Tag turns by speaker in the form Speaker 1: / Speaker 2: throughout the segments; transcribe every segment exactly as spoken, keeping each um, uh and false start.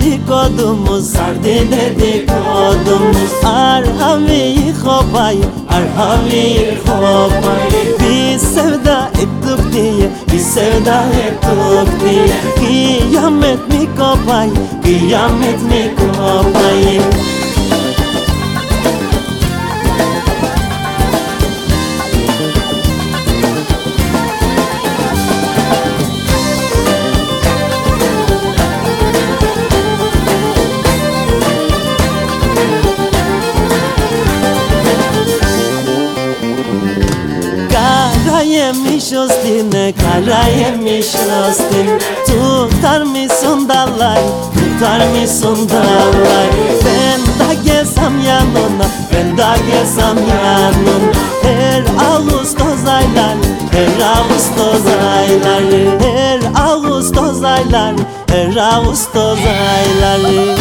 Speaker 1: dedikodumuz, sardı dedikodumuz. Arhavi hopay, arhavi hopay. Biz sevda ettik diye, biz sevda ettik diye. Kıyamet mi kopay, kıyamet mi kopay. Kara yemiş ostine, kara yemiş ostine. Tutar mısın dallar, tutar mısın dallar? Ben de gelsem yanına, ben de gelsem yanına. Her Ağustos aylar, her Ağustos ayları. Her Ağustos aylar, her Ağustos ayları.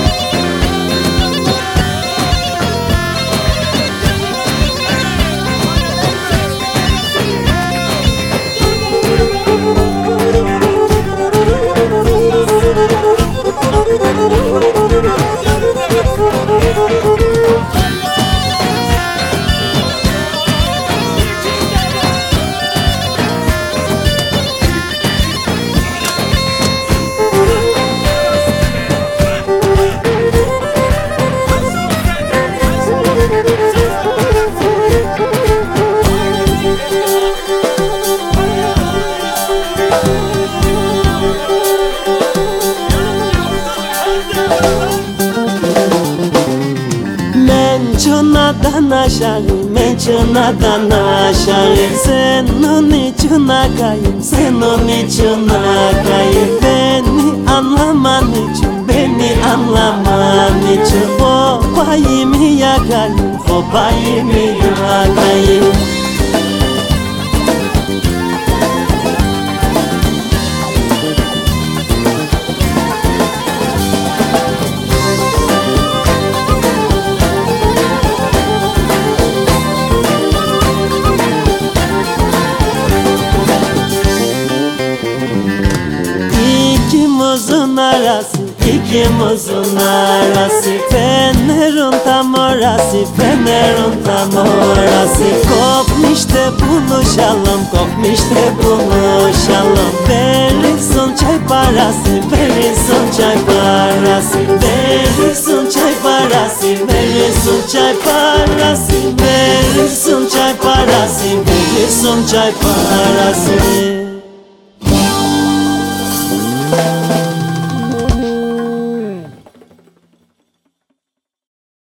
Speaker 1: Çınadan aşağı, men çınadan aşağı. Senin için akayım, senin için akayım. Beni anlaman için, beni anlaman için. Hopayımı yakayım, hopayımı yakayım. İkimizin arası, ikimizin arası. Fener'in tam orası, Fener'in tam orası. Kopmuş da buluşalım, kopmuş da buluşalım. Verirsin çay parası, verirsin çay parası. Verirsin çay parası, verirsin çay parası. Verirsin çay parası, verirsin çay parası.